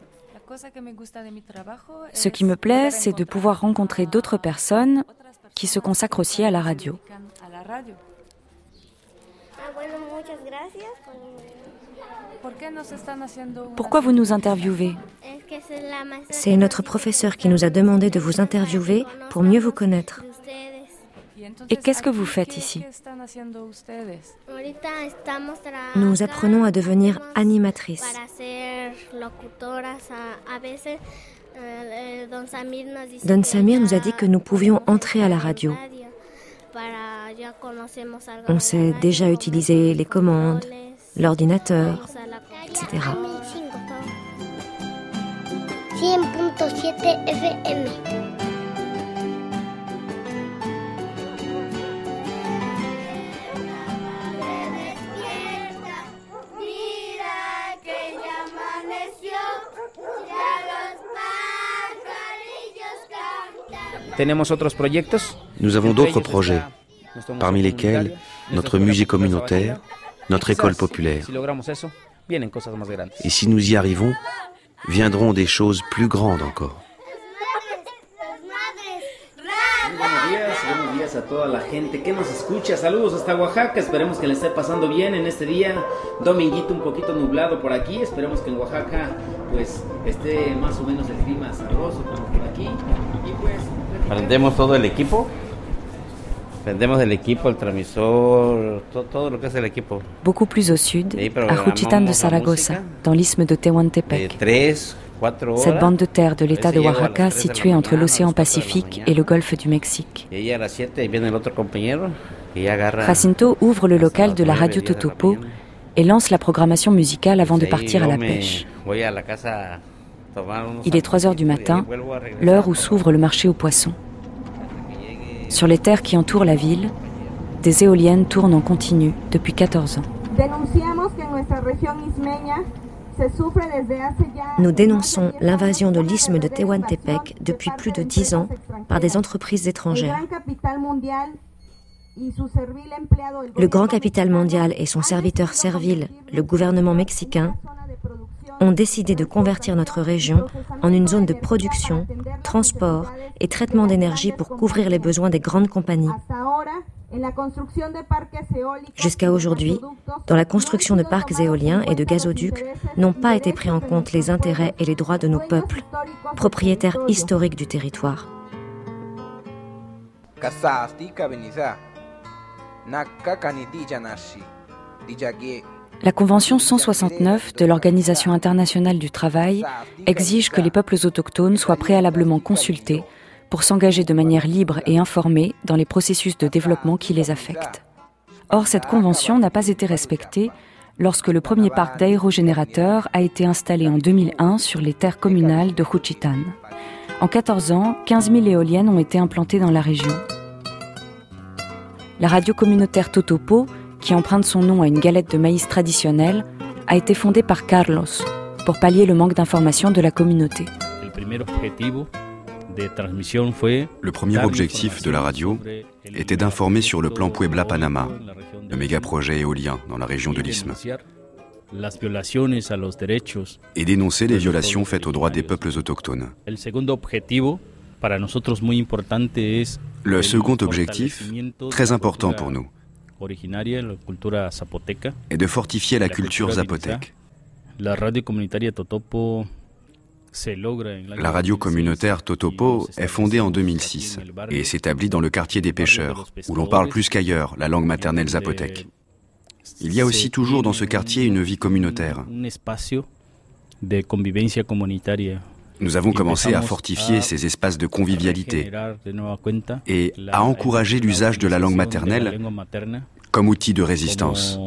S11: Ce qui me plaît, c'est de pouvoir rencontrer d'autres personnes qui se consacrent aussi à la radio. Pourquoi vous nous interviewez?
S13: C'est notre professeur qui nous a demandé de vous interviewer pour mieux vous connaître.
S11: Et qu'est-ce que vous faites ici?
S13: Nous apprenons à devenir animatrices. Don Samir nous a dit que nous pouvions entrer à la radio. On sait déjà utiliser les commandes, l'ordinateur, et cetera.
S10: cien punto siete F M.
S21: Nous avons d'autres projets, parmi lesquels notre musée communautaire, notre école populaire. Et si nous y arrivons, viendront des choses plus grandes encore.
S1: Buenos días a toda la gente que nos escucha. Saludos hasta Oaxaca. Esperemos que le esté pasando bien en este día. Dominguito un poquito nublado por aquí. Esperemos que en Oaxaca pues esté más o menos el clima sabroso como por aquí.
S8: Prendemos todo el equipo. Prendemos el equipo, el transmisor, todo, todo lo que es el equipo.
S11: Beaucoup plus au sud, à Juchitán de Zaragoza, dans l'isthme de Tehuantepec. Cette bande de terre de l'État de Oaxaca située entre l'océan Pacifique et le golfe du Mexique. Jacinto ouvre le local de la radio Totopo et lance la programmation musicale avant de partir à la pêche. Il est trois heures du matin, l'heure où s'ouvre le marché aux poissons. Sur les terres qui entourent la ville, des éoliennes tournent en continu depuis quatorze ans.
S13: Nous dénonçons l'invasion de l'isthme de Tehuantepec depuis plus de dix ans par des entreprises étrangères. Le grand capital mondial et son serviteur servile, le gouvernement mexicain, ont décidé de convertir notre région en une zone de production, transport et traitement d'énergie pour couvrir les besoins des grandes compagnies. Jusqu'à aujourd'hui, dans la construction de parcs éoliens et de gazoducs, n'ont pas été pris en compte les intérêts et les droits de nos peuples, propriétaires historiques du territoire.
S11: La Convention cent soixante-neuf de l'Organisation internationale du travail exige que les peuples autochtones soient préalablement consultés pour s'engager de manière libre et informée dans les processus de développement qui les affectent. Or, cette convention n'a pas été respectée lorsque le premier parc d'aérogénérateurs a été installé en deux mille un sur les terres communales de Juchitán. En quatorze ans, quinze mille éoliennes ont été implantées dans la région. La radio communautaire Totopo, qui emprunte son nom à une galette de maïs traditionnelle, a été fondée par Carlos pour pallier le manque d'information de la communauté.
S14: Le premier objectif de la radio était d'informer sur le plan Puebla-Panama, le méga-projet éolien dans la région de l'Isthme, et dénoncer les violations faites aux droits des peuples autochtones. Le second objectif, très important pour nous, est de fortifier la culture zapotèque. La radio communautaire Totopo est fondée en deux mille six et s'établit dans le quartier des pêcheurs, où l'on parle plus qu'ailleurs la langue maternelle zapotèque. Il y a aussi toujours dans ce quartier une vie communautaire. Nous avons commencé à fortifier ces espaces de convivialité et à encourager l'usage de la langue maternelle comme outil de résistance.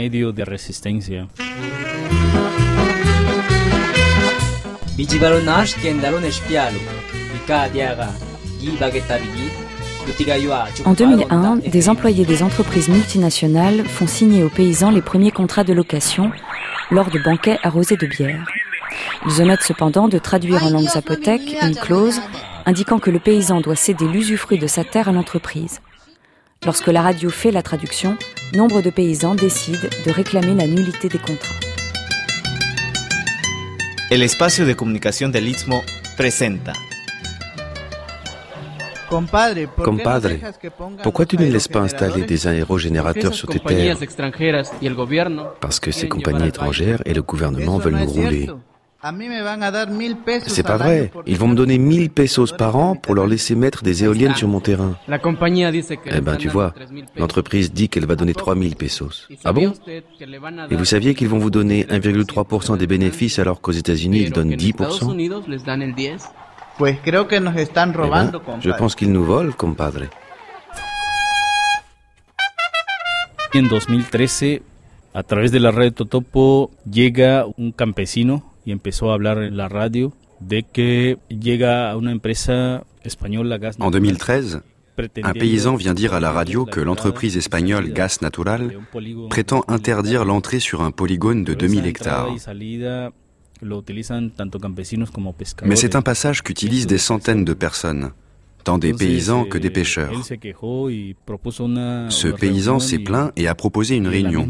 S11: En deux mille un, des employés des entreprises multinationales font signer aux paysans les premiers contrats de location lors de banquets arrosés de bière. Ils omettent cependant de traduire en langue zapotèque une clause indiquant que le paysan doit céder l'usufruit de sa terre à l'entreprise. Lorsque la radio fait la traduction, nombre de paysans décident de réclamer la nullité des contrats.
S9: El espacio de comunicación del Istmo presenta.
S21: Compadre, pourquoi tu ne laisses pas installer des aérogénérateurs sur tes terres? Parce que ces compagnies étrangères et le gouvernement veulent nous rouler. C'est pas vrai. Ils vont me donner mille pesos par an pour leur laisser mettre des éoliennes sur mon terrain. Eh ben, tu vois, l'entreprise dit qu'elle va donner trois mille pesos. Ah bon? Et vous saviez qu'ils vont vous donner un virgule trois pour cent des bénéfices alors qu'aux États-Unis ils donnent dix pour cent? Eh ben, je pense qu'ils nous volent, compadre.
S17: En deux mille treize, a través de la radio Totopo, llega un campesino y empezó a hablar en la radio de que llega una empresa española Gas
S14: Natural. En deux mille treize, un paysan vient dire à la radio que l'entreprise espagnole Gas Natural prétend interdire l'entrée sur un polygone de deux mille hectares. Mais c'est un passage qu'utilisent des centaines de personnes, tant des paysans que des pêcheurs. Ce paysan s'est plaint et a proposé une réunion.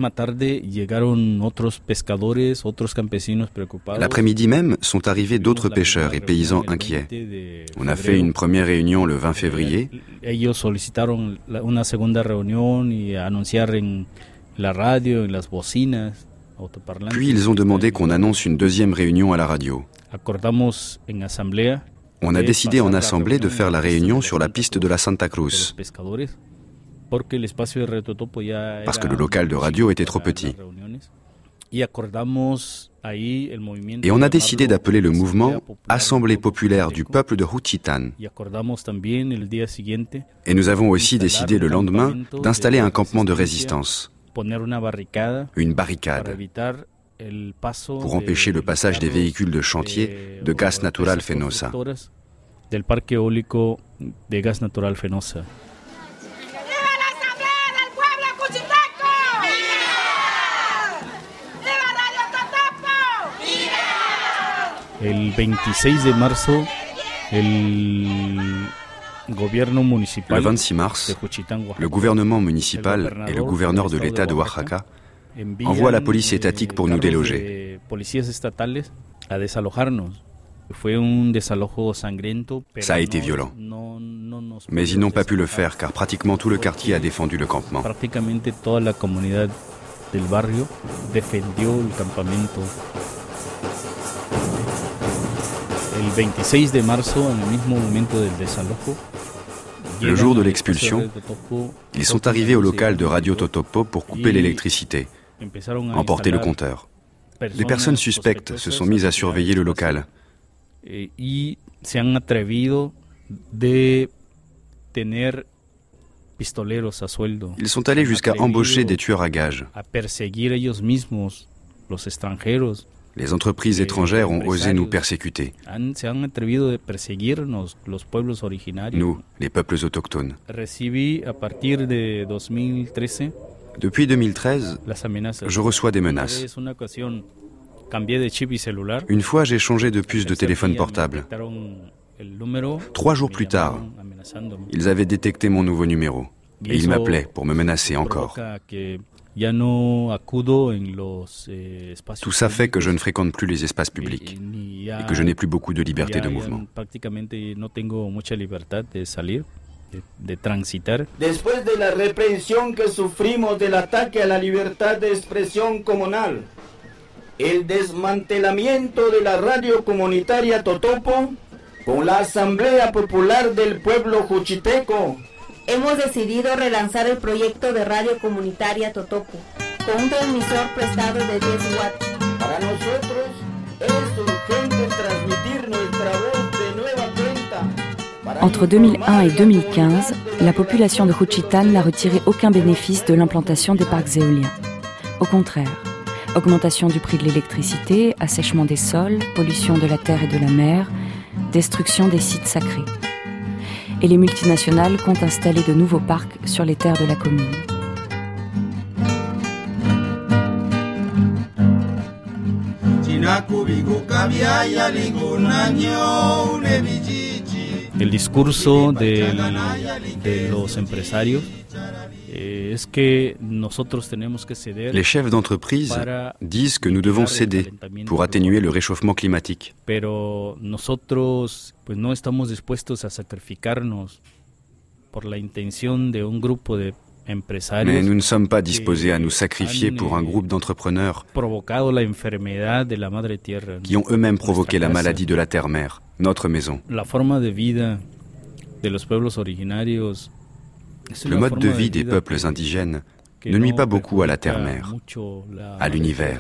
S14: L'après-midi même sont arrivés d'autres pêcheurs et paysans inquiets. On a fait une première réunion le vingt février. Puis ils ont demandé qu'on annonce une deuxième réunion à la radio. On a décidé en assemblée de faire la réunion sur la piste de la Santa Cruz, parce que le local de radio était trop petit. Et on a décidé d'appeler le mouvement Assemblée populaire du peuple de Juchitán. Et nous avons aussi décidé le lendemain d'installer un campement de résistance, une barricade, pour empêcher le passage des véhicules de chantier de Gas Natural Fenosa.
S17: Del parque eólico de Gas Natural Fenosa. El veintiséis de marzo, el gobierno municipal
S14: le vingt-six mars, le gouvernement municipal et le gouverneur de l'État de Oaxaca envoient la police étatique pour nous déloger. Ça a été violent. Mais ils n'ont pas pu le faire car pratiquement tout le quartier a défendu le campement. Le jour de l'expulsion, ils sont arrivés au local de Radio Totopo pour couper l'électricité, emporter le compteur. Des personnes suspectes se sont mises à surveiller le local.
S17: Y se han atrevido de tener pistoleros a sueldo.
S14: Ils sont allés jusqu'à embaucher des tueurs à gages.
S17: A perseguir ellos mismos los extranjeros.
S14: Les entreprises étrangères ont osé nous persécuter.
S17: Se han atrevido de perseguirnos los pueblos originarios.
S14: Nous, les peuples autochtones.
S17: Recibí a partir de dos mil trece.
S14: Depuis deux mille treize, je reçois des menaces. Une fois, j'ai changé de puce de téléphone portable. Trois jours plus tard, ils avaient détecté mon nouveau numéro. Et ils m'appelaient pour me menacer encore. Tout ça fait que je ne fréquente plus les espaces publics et que je n'ai plus beaucoup de liberté de mouvement.
S12: De transitar. Después de la represión que sufrimos del ataque a la libertad de expresión comunal, el desmantelamiento de la radio comunitaria Totopo, con la Asamblea Popular del Pueblo Juchiteco,
S22: hemos decidido relanzar el proyecto de radio comunitaria Totopo, con un transmisor prestado de diez watts.
S12: Para nosotros es urgente transmitir nuestra voz de nueva cuenta.
S11: Entre deux mille un et deux mille quinze, la population de Juchitán n'a retiré aucun bénéfice de l'implantation des parcs éoliens. Au contraire, augmentation du prix de l'électricité, assèchement des sols, pollution de la terre et de la mer, destruction des sites sacrés. Et les multinationales comptent installer de nouveaux parcs sur les terres de la commune.
S17: El discurso de, de los empresarios eh, es que nosotros tenemos que ceder.
S14: Les chefs d'entreprise disent que nous devons céder pour atténuer le réchauffement climatique.
S17: Pero nosotros pues no estamos dispuestos a sacrificarnos por la intención de un grupo de empresarios.
S14: Mais nous ne sommes pas disposés à nous sacrifier pour un groupe d'entrepreneurs
S17: provocado la enfermedad de la madre tierra,
S14: qui ont eux-mêmes provoqué la maladie de la terre-mère, notre maison.
S17: La forma de vida de los pueblos originarios.
S14: Le mode de vie des peuples indigènes ne nuit pas beaucoup à la terre-mère, à l'univers.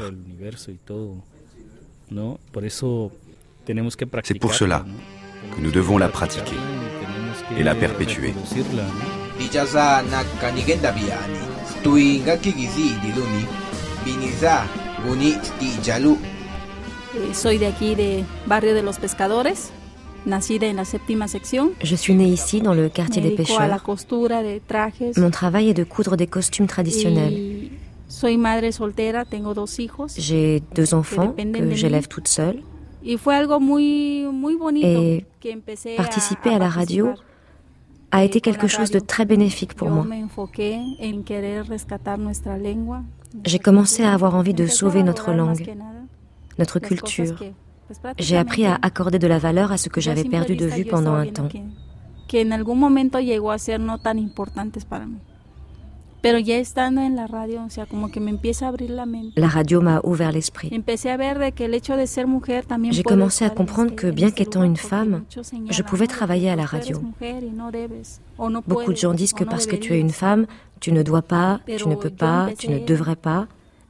S14: C'est pour cela que nous devons la pratiquer et la perpétuer.
S3: Soy de aquí, de Barrio de los Pescadores. Nacida en la séptima sección.
S13: Je suis née ici, dans le quartier des pêcheurs. Mon travail est de coudre des costumes traditionnels.
S3: Soy madre soltera, tengo dos hijos.
S13: J'ai deux enfants que j'élève toute seule.
S3: Y fue algo muy, muy bonito
S13: Et participer à la radio a été quelque chose de très bénéfique pour moi. J'ai commencé à avoir envie de sauver notre langue, notre culture. J'ai appris à accorder de la valeur à ce que j'avais perdu de vue pendant un temps.
S3: Pero ya estando en la radio, o sea, como que me empieza a abrir la mente.
S13: La radio m'a ouvert l'esprit.
S3: Empecé a ver de que el hecho de ser mujer también.
S13: J'ai commencé à comprendre que bien qu'étant une femme, je pouvais travailler à la radio. Beaucoup de gens disent que parce que tu es une femme, tu ne dois pas, tu ne peux pas, tu ne devrais pas.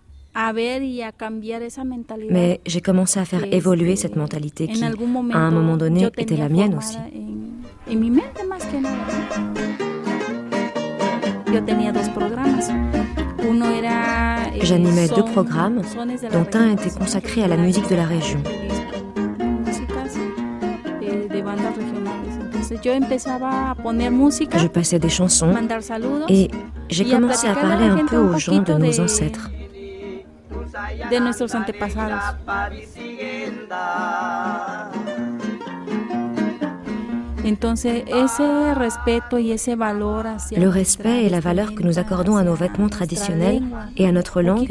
S13: Mais j'ai commencé à faire évoluer cette mentalité qui, à un moment donné, était la mienne aussi. J'animais deux programmes, dont un était consacré à la musique de la région. Je passais des chansons et j'ai commencé à parler un peu aux gens de nos ancêtres.
S3: De nuestros antepasados. Entonces, ese respeto y ese valor hacia
S13: le respect et la valeur que nous accordons à nos vêtements traditionnels et à notre langue,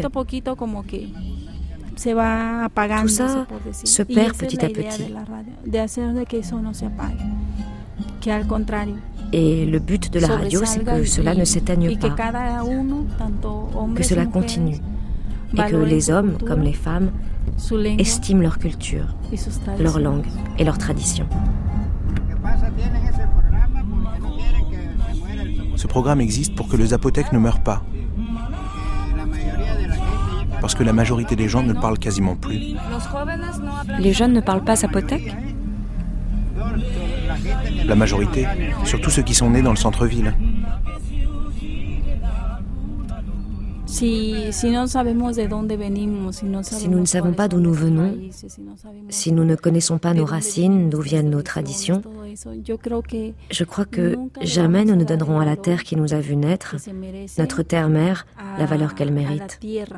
S13: tout ça se perd petit à petit. Et le but de la radio, c'est que cela ne s'éteigne pas, que cela continue. Et que les hommes, comme les femmes, estiment leur culture, leur langue et leur tradition.
S6: Ce programme existe pour que le zapotèque ne meure pas. Parce que la majorité des gens ne parlent quasiment plus.
S11: Les jeunes ne parlent pas zapotèque ?
S6: La majorité, surtout ceux qui sont nés dans le centre-ville.
S3: Si, si, no de venimos, si, no
S13: si nous ne savons pas d'où nous venons, si nous ne connaissons pas nos racines, d'où viennent nos traditions, je crois que jamais nous ne donnerons à la terre qui nous a vu naître, notre terre-mère, la valeur qu'elle mérite.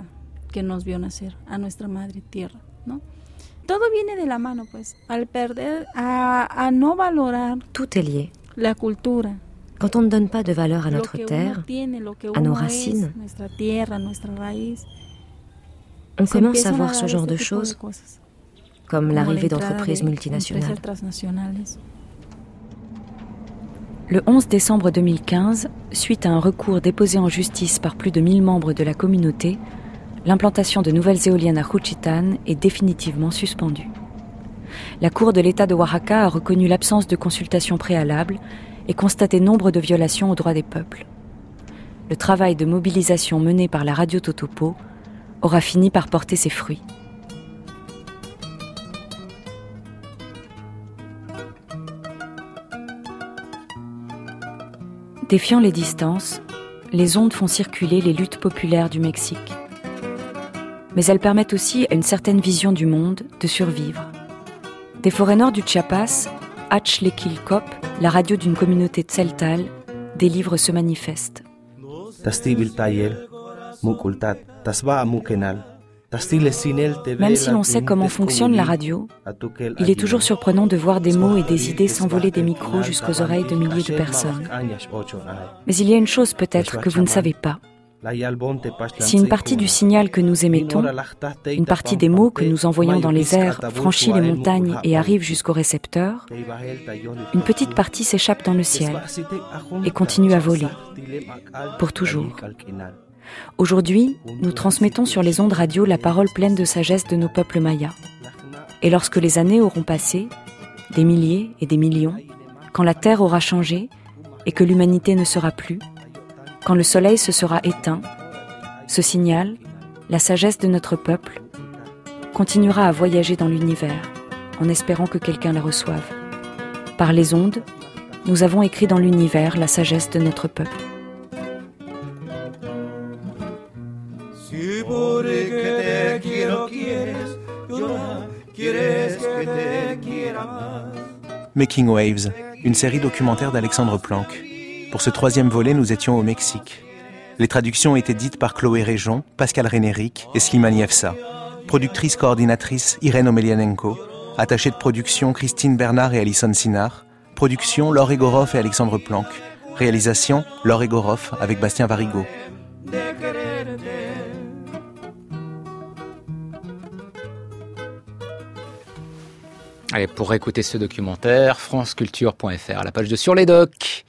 S13: Tout est lié. Quand on ne donne pas de valeur à notre terre, à nos racines, on commence à voir ce genre de choses, comme l'arrivée d'entreprises multinationales.
S11: Le onze décembre deux mille quinze, suite à un recours déposé en justice par plus de mille membres de la communauté, l'implantation de nouvelles éoliennes à Juchitán est définitivement suspendue. La Cour de l'État de Oaxaca a reconnu l'absence de consultation préalable et constaté nombre de violations aux droits des peuples. Le travail de mobilisation mené par la radio Totopo aura fini par porter ses fruits. Défiant les distances, les ondes font circuler les luttes populaires du Mexique. Mais elles permettent aussi à une certaine vision du monde de survivre. Des forêts nord du Chiapas, Achlequilcop, la radio d'une communauté tzeltal, délivre ce manifeste. Même si l'on sait comment fonctionne la radio, il est toujours surprenant de voir des mots et des idées s'envoler des micros jusqu'aux oreilles de milliers de personnes. Mais il y a une chose peut-être que vous ne savez pas. Si une partie du signal que nous émettons, une partie des mots que nous envoyons dans les airs franchit les montagnes et arrive jusqu'au récepteur, une petite partie s'échappe dans le ciel et continue à voler, pour toujours. Aujourd'hui, nous transmettons sur les ondes radio la parole pleine de sagesse de nos peuples mayas. Et lorsque les années auront passé, des milliers et des millions, quand la Terre aura changé et que l'humanité ne sera plus, quand le soleil se sera éteint, ce signal, la sagesse de notre peuple, continuera à voyager dans l'univers, en espérant que quelqu'un la reçoive. Par les ondes, nous avons écrit dans l'univers la sagesse de notre peuple.
S6: Making Waves, une série documentaire d'Alexandre Planck. Pour ce troisième volet, nous étions au Mexique. Les traductions étaient dites par Chloé Réjon, Pascal Rénéric et Slimani Efsa. Productrice coordinatrice Irène Omelianenko. Attachée de production Christine Bernard et Alison Sinard. Production Laure Egorov et Alexandre Planck. Réalisation Laure Egorov avec Bastien Varigo.
S15: Allez, pour écouter ce documentaire, franceculture point f r, à la page de Sur les Docs.